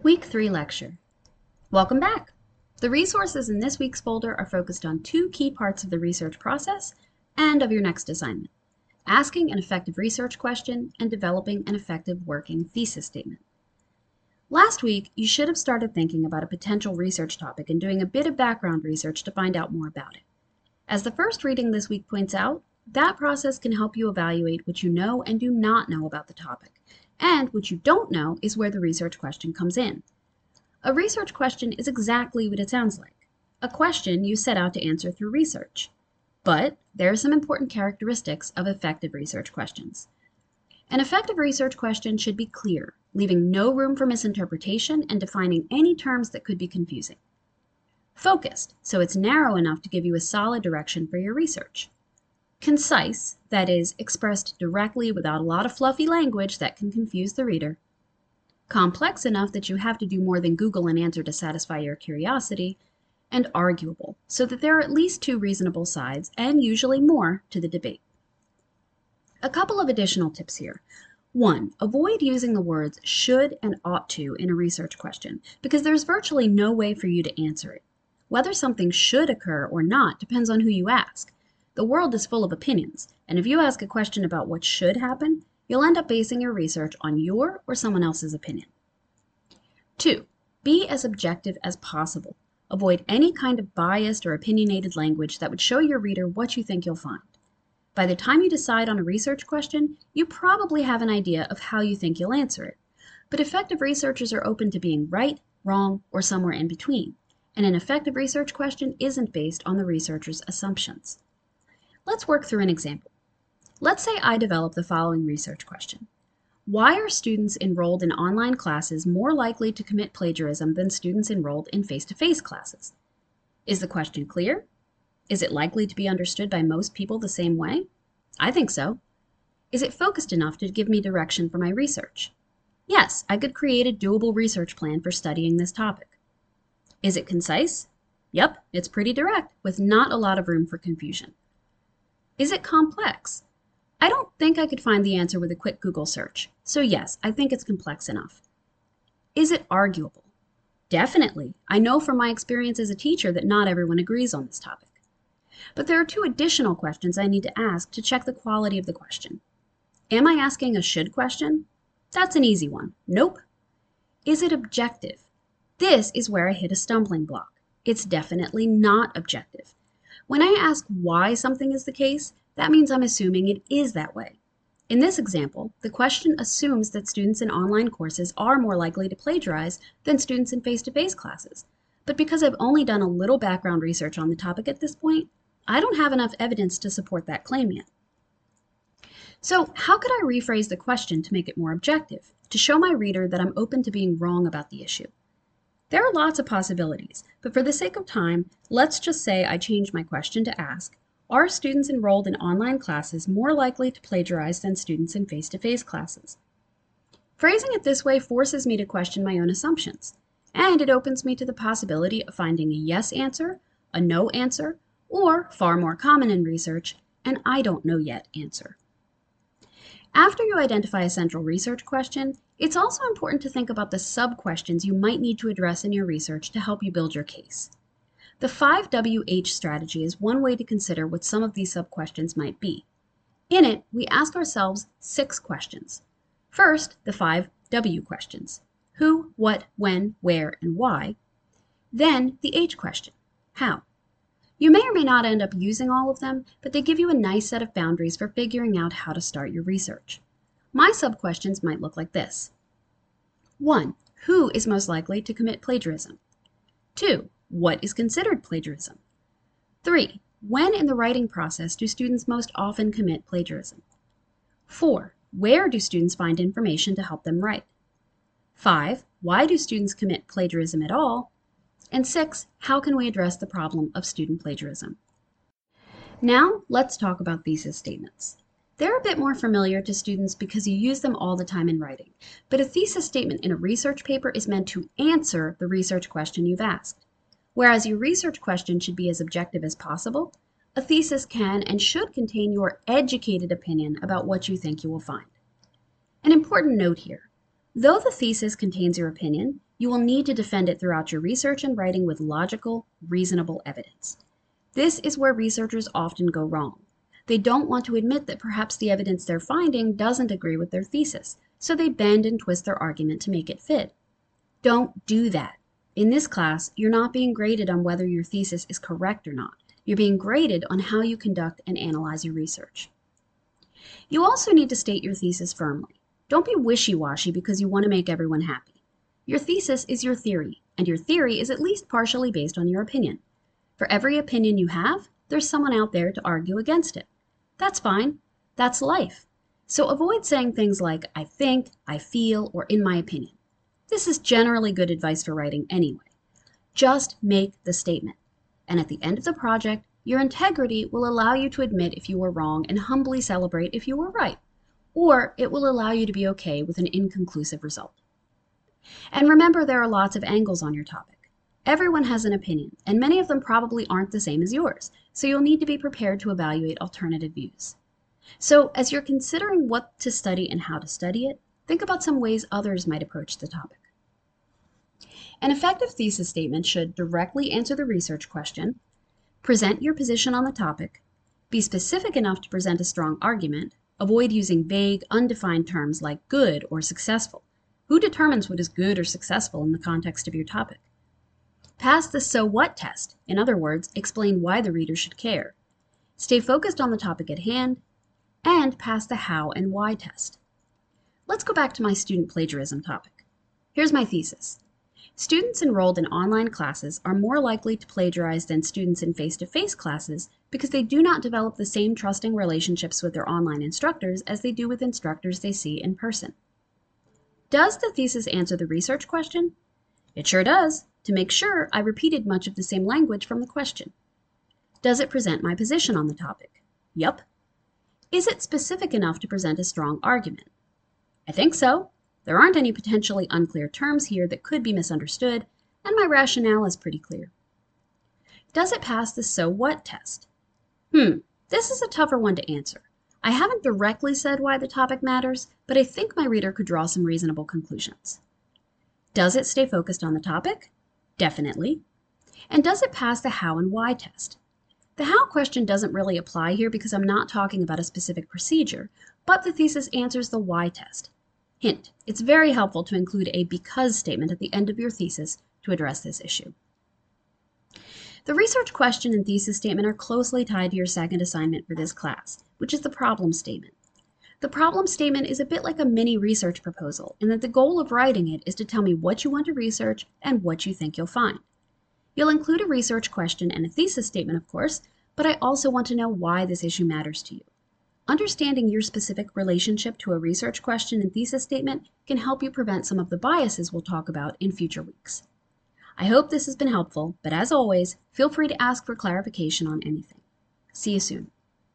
Week 3 lecture. Welcome back. The resources in this week's folder are focused on two key parts of the research process and of your next assignment: asking an effective research question and developing an effective working thesis statement. Last week, you should have started thinking about a potential research topic and doing a bit of background research to find out more about it. As the first reading this week points out, that process can help you evaluate what you know and do not know about the topic, and what you don't know is where the research question comes in. A research question is exactly what it sounds like: a question you set out to answer through research. But there are some important characteristics of effective research questions. An effective research question should be clear, leaving no room for misinterpretation and defining any terms that could be confusing. Focused, so it's narrow enough to give you a solid direction for your research. Concise, that is, expressed directly without a lot of fluffy language that can confuse the reader. Complex enough that you have to do more than Google an answer to satisfy your curiosity. And arguable, so that there are at least two reasonable sides, and usually more, to the debate. A couple of additional tips here. 1. Avoid using the words should and ought to in a research question, because there's virtually no way for you to answer it. Whether something should occur or not depends on who you ask. The world is full of opinions, and if you ask a question about what should happen, you'll end up basing your research on your or someone else's opinion. 2. Be as objective as possible. Avoid any kind of biased or opinionated language that would show your reader what you think you'll find. By the time you decide on a research question, you probably have an idea of how you think you'll answer it. But effective researchers are open to being right, wrong, or somewhere in between. And an effective research question isn't based on the researcher's assumptions. Let's work through an example. Let's say I develop the following research question. Why are students enrolled in online classes more likely to commit plagiarism than students enrolled in face-to-face classes? Is the question clear? Is it likely to be understood by most people the same way? I think so. Is it focused enough to give me direction for my research? Yes, I could create a doable research plan for studying this topic. Is it concise? Yep, it's pretty direct, with not a lot of room for confusion. Is it complex? I don't think I could find the answer with a quick Google search, so yes, I think it's complex enough. Is it arguable? Definitely. I know from my experience as a teacher that not everyone agrees on this topic. But there are two additional questions I need to ask to check the quality of the question. Am I asking a should question? That's an easy one. Nope. Is it objective? This is where I hit a stumbling block. It's definitely not objective. When I ask why something is the case, that means I'm assuming it is that way. In this example, the question assumes that students in online courses are more likely to plagiarize than students in face-to-face classes. But because I've only done a little background research on the topic at this point, I don't have enough evidence to support that claim yet. So how could I rephrase the question to make it more objective, to show my reader that I'm open to being wrong about the issue? There are lots of possibilities, but for the sake of time, let's just say I change my question to ask, are students enrolled in online classes more likely to plagiarize than students in face-to-face classes? Phrasing it this way forces me to question my own assumptions, and it opens me to the possibility of finding a yes answer, a no answer, or, far more common in research, an I don't know yet answer. After you identify a central research question, it's also important to think about the sub-questions you might need to address in your research to help you build your case. The 5WH strategy is one way to consider what some of these sub-questions might be. In it, we ask ourselves 6 questions. First, the 5W questions: who, what, when, where, and why. Then, the H question: how. You may or may not end up using all of them, but they give you a nice set of boundaries for figuring out how to start your research. My sub-questions might look like this. 1. Who is most likely to commit plagiarism? 2. What is considered plagiarism? 3. When in the writing process do students most often commit plagiarism? 4. Where do students find information to help them write? 5. Why do students commit plagiarism at all? And 6. How can we address the problem of student plagiarism? Now, let's talk about thesis statements. They're a bit more familiar to students because you use them all the time in writing, but a thesis statement in a research paper is meant to answer the research question you've asked. Whereas your research question should be as objective as possible, a thesis can and should contain your educated opinion about what you think you will find. An important note here: Though the thesis contains your opinion, you will need to defend it throughout your research and writing with logical, reasonable evidence. This is where researchers often go wrong. They don't want to admit that perhaps the evidence they're finding doesn't agree with their thesis, so they bend and twist their argument to make it fit. Don't do that. In this class, you're not being graded on whether your thesis is correct or not. You're being graded on how you conduct and analyze your research. You also need to state your thesis firmly. Don't be wishy-washy because you want to make everyone happy. Your thesis is your theory, and your theory is at least partially based on your opinion. For every opinion you have, there's someone out there to argue against it. That's fine. That's life. So avoid saying things like, I think, I feel, or in my opinion. This is generally good advice for writing anyway. Just make the statement. And at the end of the project, your integrity will allow you to admit if you were wrong and humbly celebrate if you were right. Or it will allow you to be okay with an inconclusive result. And remember, there are lots of angles on your topic. Everyone has an opinion, and many of them probably aren't the same as yours, so you'll need to be prepared to evaluate alternative views. So as you're considering what to study and how to study it, think about some ways others might approach the topic. An effective thesis statement should directly answer the research question, present your position on the topic, be specific enough to present a strong argument, avoid using vague, undefined terms like good or successful. Who determines what is good or successful in the context of your topic? Pass the so what test. In other words, explain why the reader should care. Stay focused on the topic at hand, and pass the how and why test. Let's go back to my student plagiarism topic. Here's my thesis. Students enrolled in online classes are more likely to plagiarize than students in face-to-face classes because they do not develop the same trusting relationships with their online instructors as they do with instructors they see in person. Does the thesis answer the research question? It sure does. To make sure, I repeated much of the same language from the question. Does it present my position on the topic? Yup. Is it specific enough to present a strong argument? I think so. There aren't any potentially unclear terms here that could be misunderstood, and my rationale is pretty clear. Does it pass the so what test? This is a tougher one to answer. I haven't directly said why the topic matters, but I think my reader could draw some reasonable conclusions. Does it stay focused on the topic? Definitely. And does it pass the how and why test? The how question doesn't really apply here because I'm not talking about a specific procedure, but the thesis answers the why test. Hint, it's very helpful to include a because statement at the end of your thesis to address this issue. The research question and thesis statement are closely tied to your second assignment for this class, which is the problem statement. The problem statement is a bit like a mini research proposal in that the goal of writing it is to tell me what you want to research and what you think you'll find. You'll include a research question and a thesis statement, of course, but I also want to know why this issue matters to you. Understanding your specific relationship to a research question and thesis statement can help you prevent some of the biases we'll talk about in future weeks. I hope this has been helpful, but as always, feel free to ask for clarification on anything. See you soon.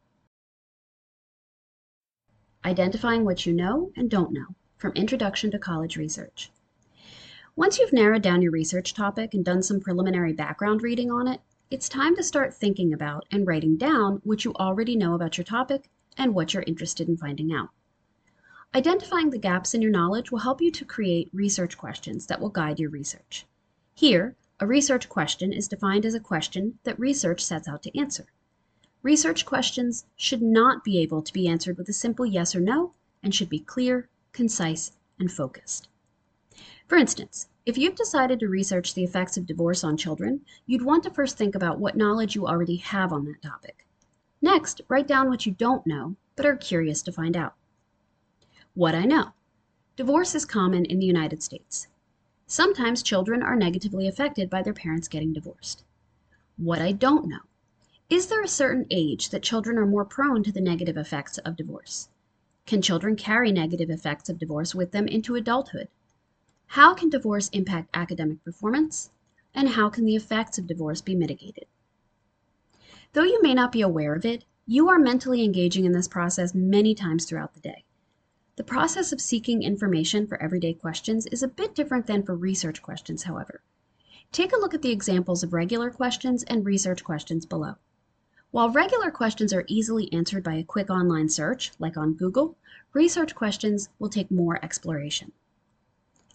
Identifying what you know and don't know from Introduction to College Research. Once you've narrowed down your research topic and done some preliminary background reading on it, it's time to start thinking about and writing down what you already know about your topic and what you're interested in finding out. Identifying the gaps in your knowledge will help you to create research questions that will guide your research. Here, a research question is defined as a question that research sets out to answer. Research questions should not be able to be answered with a simple yes or no and should be clear, concise, and focused. For instance, if you've decided to research the effects of divorce on children, you'd want to first think about what knowledge you already have on that topic. Next, write down what you don't know, but are curious to find out. What I know. Divorce is common in the United States. Sometimes children are negatively affected by their parents getting divorced. What I don't know. Is there a certain age that children are more prone to the negative effects of divorce? Can children carry negative effects of divorce with them into adulthood? How can divorce impact academic performance? And how can the effects of divorce be mitigated? Though you may not be aware of it, you are mentally engaging in this process many times throughout the day. The process of seeking information for everyday questions is a bit different than for research questions, however. Take a look at the examples of regular questions and research questions below. While regular questions are easily answered by a quick online search, like on Google, research questions will take more exploration.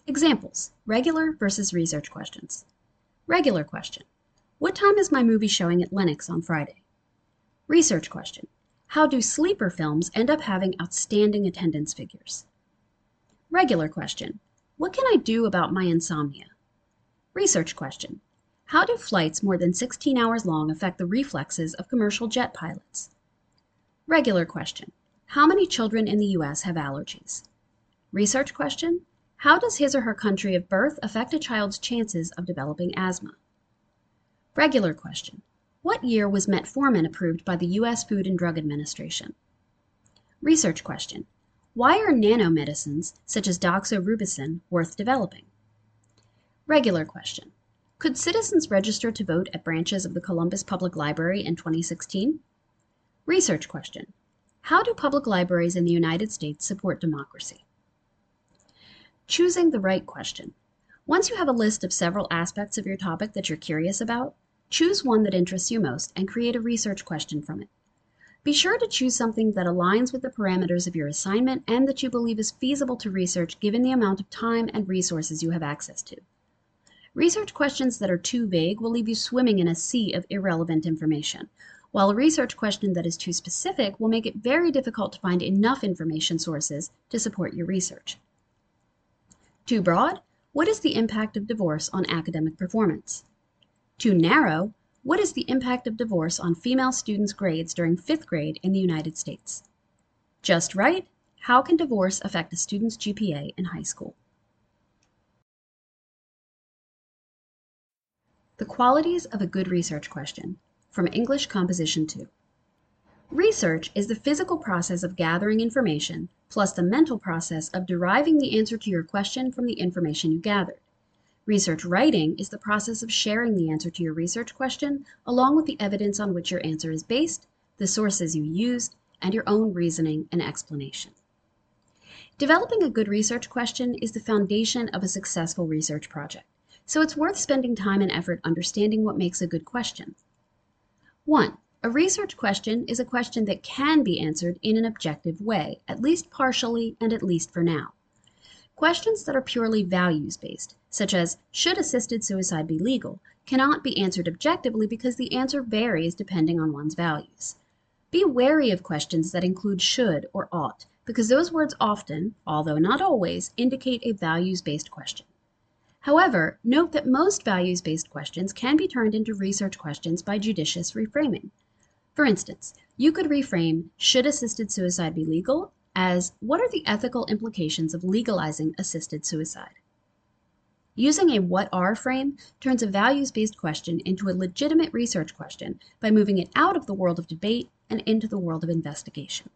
Examples: regular versus research questions. Regular question: what time is my movie showing at Lenox on Friday? Research question: how do sleeper films end up having outstanding attendance figures? Regular question: what can I do about my insomnia? Research question: how do flights more than 16 hours long affect the reflexes of commercial jet pilots? Regular question: how many children in the US have allergies? Research question: how does his or her country of birth affect a child's chances of developing asthma? Regular question: what year was metformin approved by the US Food and Drug Administration? Research question: why are nanomedicines, such as doxorubicin, worth developing? Regular question: could citizens register to vote at branches of the Columbus Public Library in 2016? Research question: how do public libraries in the United States support democracy? Choosing the right question. Once you have a list of several aspects of your topic that you're curious about, choose one that interests you most and create a research question from it. Be sure to choose something that aligns with the parameters of your assignment and that you believe is feasible to research given the amount of time and resources you have access to. Research questions that are too vague will leave you swimming in a sea of irrelevant information, while a research question that is too specific will make it very difficult to find enough information sources to support your research. Too broad? What is the impact of divorce on academic performance? Too narrow? What is the impact of divorce on female students' grades during 5th grade in the United States? Just right? How can divorce affect a student's GPA in high school? The qualities of a good research question, from English Composition 2. Research is the physical process of gathering information, plus the mental process of deriving the answer to your question from the information you gathered. Research writing is the process of sharing the answer to your research question, along with the evidence on which your answer is based, the sources you used, and your own reasoning and explanation. Developing a good research question is the foundation of a successful research project, so it's worth spending time and effort understanding what makes a good question. 1. A research question is a question that can be answered in an objective way, at least partially and at least for now. Questions that are purely values-based, such as, should assisted suicide be legal, cannot be answered objectively because the answer varies depending on one's values. Be wary of questions that include should or ought, because those words often, although not always, indicate a values-based question. However, note that most values-based questions can be turned into research questions by judicious reframing. For instance, you could reframe, should assisted suicide be legal, as, what are the ethical implications of legalizing assisted suicide? Using a what are frame turns a values-based question into a legitimate research question by moving it out of the world of debate and into the world of investigation.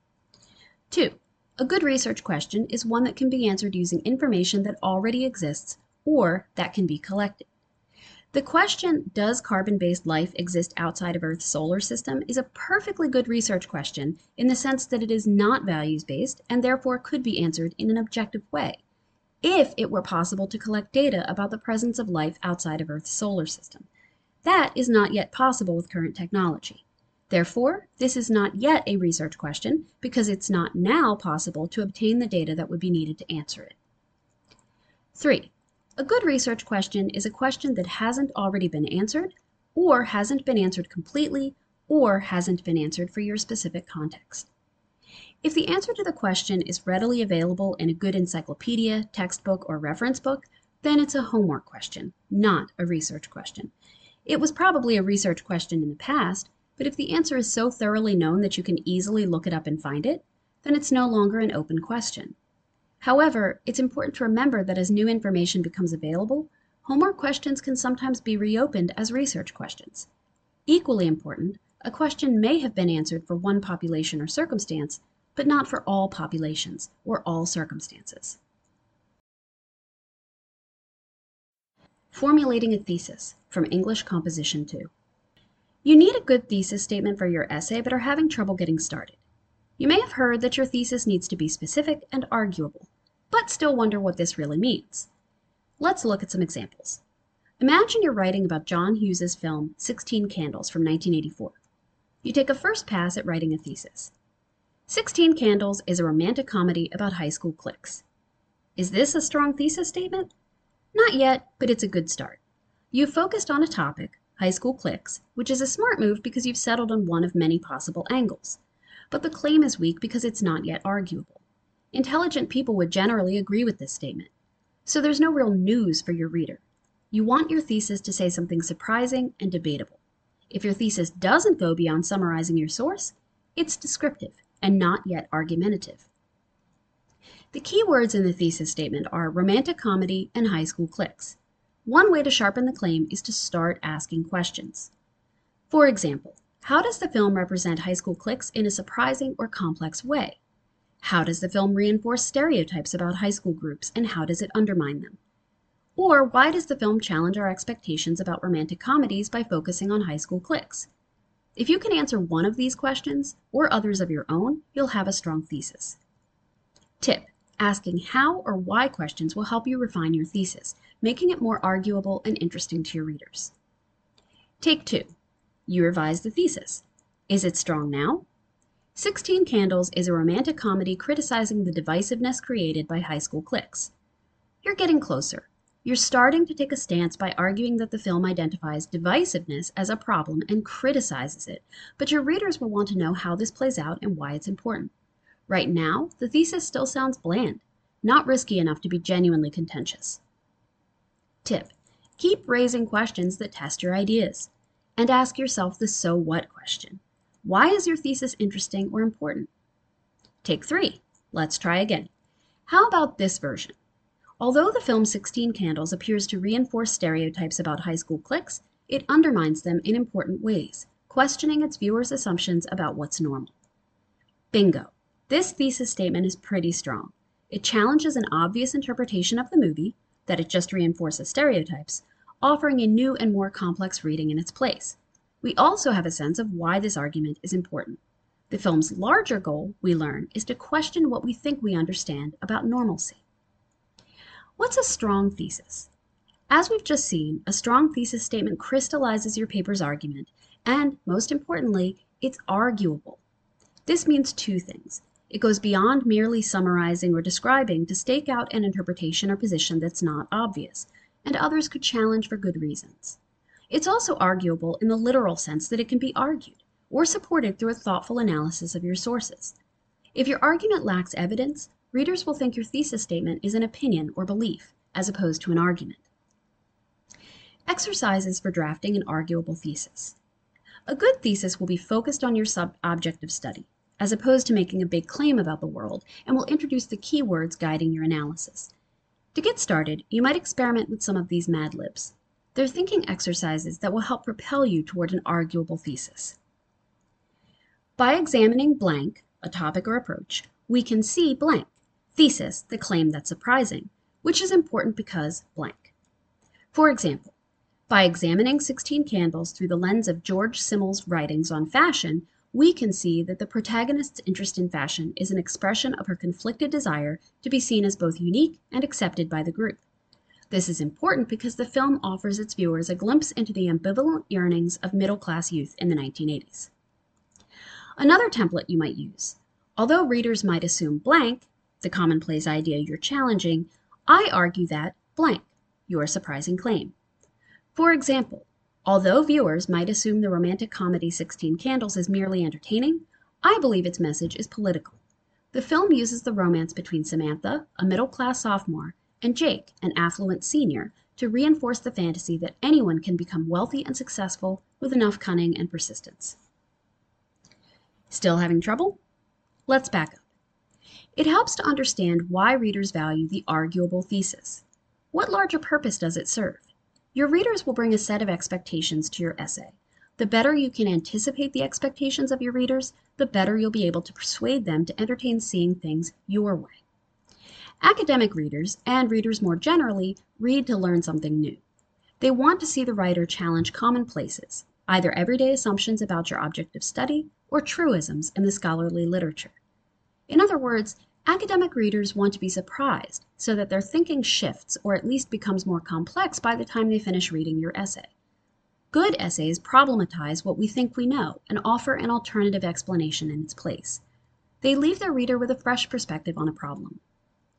2. A good research question is one that can be answered using information that already exists or that can be collected. The question, does carbon-based life exist outside of Earth's solar system, is a perfectly good research question in the sense that it is not values-based and therefore could be answered in an objective way, if it were possible to collect data about the presence of life outside of Earth's solar system. That is not yet possible with current technology. Therefore, this is not yet a research question because it's not now possible to obtain the data that would be needed to answer it. 3. A good research question is a question that hasn't already been answered, or hasn't been answered completely, or hasn't been answered for your specific context. If the answer to the question is readily available in a good encyclopedia, textbook, or reference book, then it's a homework question, not a research question. It was probably a research question in the past, but if the answer is so thoroughly known that you can easily look it up and find it, then it's no longer an open question. However, it's important to remember that as new information becomes available, homework questions can sometimes be reopened as research questions. Equally important, a question may have been answered for one population or circumstance, but not for all populations or all circumstances. Formulating a thesis, from English Composition 2. You need a good thesis statement for your essay but are having trouble getting started. You may have heard that your thesis needs to be specific and arguable, but still wonder what this really means. Let's look at some examples. Imagine you're writing about John Hughes's film 16 Candles from 1984. You take a first pass at writing a thesis. 16 Candles is a romantic comedy about high school cliques. Is this a strong thesis statement? Not yet, but it's a good start. You've focused on a topic, high school cliques, which is a smart move because you've settled on one of many possible angles. But the claim is weak because it's not yet arguable. Intelligent people would generally agree with this statement. So there's no real news for your reader. You want your thesis to say something surprising and debatable. If your thesis doesn't go beyond summarizing your source, it's descriptive and not yet argumentative. The key words in the thesis statement are romantic comedy and high school cliques. One way to sharpen the claim is to start asking questions. For example, how does the film represent high school cliques in a surprising or complex way? How does the film reinforce stereotypes about high school groups, and how does it undermine them? Or why does the film challenge our expectations about romantic comedies by focusing on high school cliques? If you can answer one of these questions, or others of your own, you'll have a strong thesis. Tip: asking how or why questions will help you refine your thesis, making it more arguable and interesting to your readers. Take 2. You revise the thesis. Is it strong now? 16 Candles is a romantic comedy criticizing the divisiveness created by high school cliques. You're getting closer. You're starting to take a stance by arguing that the film identifies divisiveness as a problem and criticizes it, but your readers will want to know how this plays out and why it's important. Right now, the thesis still sounds bland, not risky enough to be genuinely contentious. Tip: keep raising questions that test your ideas, and ask yourself the so what question. Why is your thesis interesting or important? Take 3. Let's try again. How about this version? Although the film 16 Candles appears to reinforce stereotypes about high school cliques, it undermines them in important ways, questioning its viewers' assumptions about what's normal. Bingo! This thesis statement is pretty strong. It challenges an obvious interpretation of the movie, that it just reinforces stereotypes, offering a new and more complex reading in its place. We also have a sense of why this argument is important. The film's larger goal, we learn, is to question what we think we understand about normalcy. What's a strong thesis? As we've just seen, a strong thesis statement crystallizes your paper's argument, and, most importantly, it's arguable. This means 2 things. It goes beyond merely summarizing or describing to stake out an interpretation or position that's not obvious, and others could challenge for good reasons. It's also arguable in the literal sense that it can be argued, or supported through a thoughtful analysis of your sources. If your argument lacks evidence, readers will think your thesis statement is an opinion or belief, as opposed to an argument. Exercises for drafting an arguable thesis. A good thesis will be focused on your object of study, as opposed to making a big claim about the world, and will introduce the keywords guiding your analysis. To get started, you might experiment with some of these Mad Libs. They're thinking exercises that will help propel you toward an arguable thesis. By examining blank, a topic or approach, we can see blank, thesis, the claim that's surprising, which is important because blank. For example, by examining 16 Candles through the lens of George Simmel's writings on fashion, we can see that the protagonist's interest in fashion is an expression of her conflicted desire to be seen as both unique and accepted by the group. This is important because the film offers its viewers a glimpse into the ambivalent yearnings of middle-class youth in the 1980s. Another template you might use. Although readers might assume blank, the commonplace idea you're challenging, I argue that blank, your surprising claim. For example, although viewers might assume the romantic comedy 16 Candles is merely entertaining, I believe its message is political. The film uses the romance between Samantha, a middle-class sophomore, and Jake, an affluent senior, to reinforce the fantasy that anyone can become wealthy and successful with enough cunning and persistence. Still having trouble? Let's back up. It helps to understand why readers value the arguable thesis. What larger purpose does it serve? Your readers will bring a set of expectations to your essay. The better you can anticipate the expectations of your readers, the better you'll be able to persuade them to entertain seeing things your way. Academic readers, and readers more generally, read to learn something new. They want to see the writer challenge commonplaces, either everyday assumptions about your object of study or truisms in the scholarly literature. In other words, academic readers want to be surprised so that their thinking shifts or at least becomes more complex by the time they finish reading your essay. Good essays problematize what we think we know and offer an alternative explanation in its place. They leave their reader with a fresh perspective on a problem.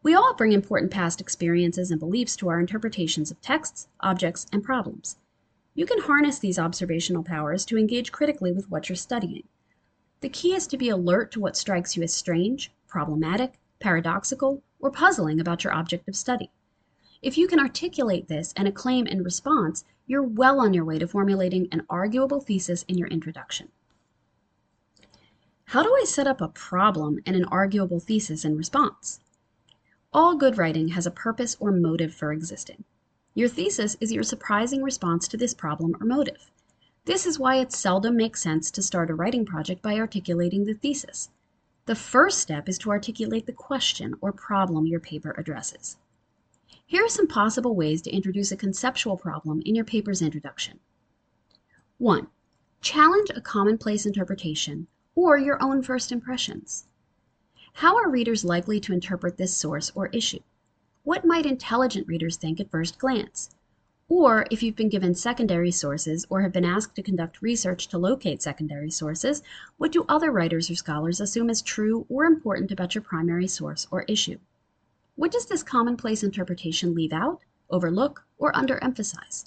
We all bring important past experiences and beliefs to our interpretations of texts, objects, and problems. You can harness these observational powers to engage critically with what you're studying. The key is to be alert to what strikes you as strange, problematic, paradoxical, or puzzling about your object of study. If you can articulate this and acclaim in response, you're well on your way to formulating an arguable thesis in your introduction. How do I set up a problem and an arguable thesis in response? All good writing has a purpose or motive for existing. Your thesis is your surprising response to this problem or motive. This is why it seldom makes sense to start a writing project by articulating the thesis. The first step is to articulate the question or problem your paper addresses. Here are some possible ways to introduce a conceptual problem in your paper's introduction. 1. Challenge a commonplace interpretation or your own first impressions. How are readers likely to interpret this source or issue? What might intelligent readers think at first glance? Or if you've been given secondary sources or have been asked to conduct research to locate secondary sources, what do other writers or scholars assume as true or important about your primary source or issue? What does this commonplace interpretation leave out, overlook, or underemphasize?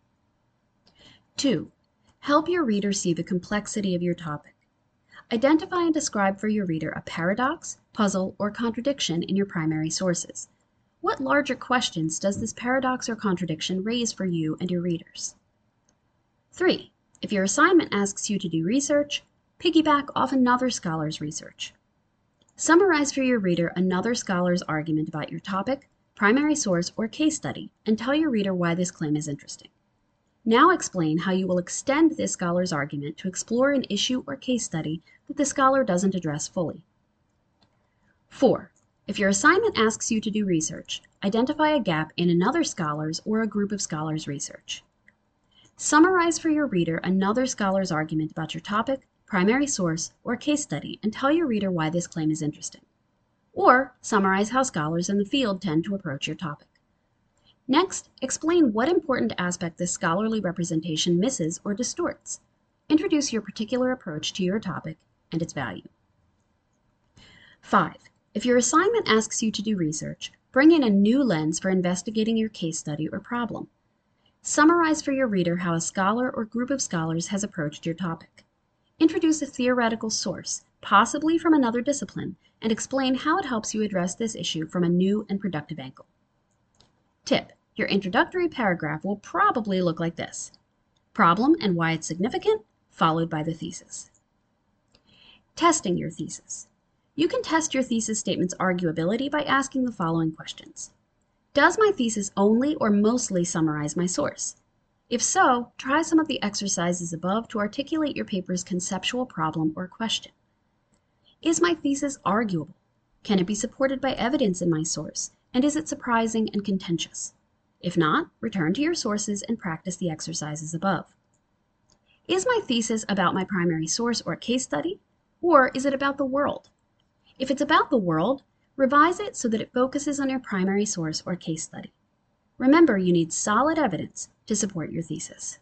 2. Help your reader see the complexity of your topic. Identify and describe for your reader a paradox, puzzle, or contradiction in your primary sources. What larger questions does this paradox or contradiction raise for you and your readers? 3. If your assignment asks you to do research, piggyback off another scholar's research. Summarize for your reader another scholar's argument about your topic, primary source, or case study, and tell your reader why this claim is interesting. Now explain how you will extend this scholar's argument to explore an issue or case study that the scholar doesn't address fully. 4. If your assignment asks you to do research, identify a gap in another scholar's or a group of scholars' research. Summarize for your reader another scholar's argument about your topic, primary source, or case study, and tell your reader why this claim is interesting. Or summarize how scholars in the field tend to approach your topic. Next, explain what important aspect this scholarly representation misses or distorts. Introduce your particular approach to your topic and its value. 5. If your assignment asks you to do research, bring in a new lens for investigating your case study or problem. Summarize for your reader how a scholar or group of scholars has approached your topic. Introduce a theoretical source, possibly from another discipline, and explain how it helps you address this issue from a new and productive angle. Tip: your introductory paragraph will probably look like this. Problem and why it's significant, followed by the thesis. Testing your thesis. You can test your thesis statement's arguability by asking the following questions. Does my thesis only or mostly summarize my source? If so, try some of the exercises above to articulate your paper's conceptual problem or question. Is my thesis arguable? Can it be supported by evidence in my source? And is it surprising and contentious? If not, return to your sources and practice the exercises above. Is my thesis about my primary source or case study? Or is it about the world? If it's about the world, revise it so that it focuses on your primary source or case study. Remember, you need solid evidence to support your thesis.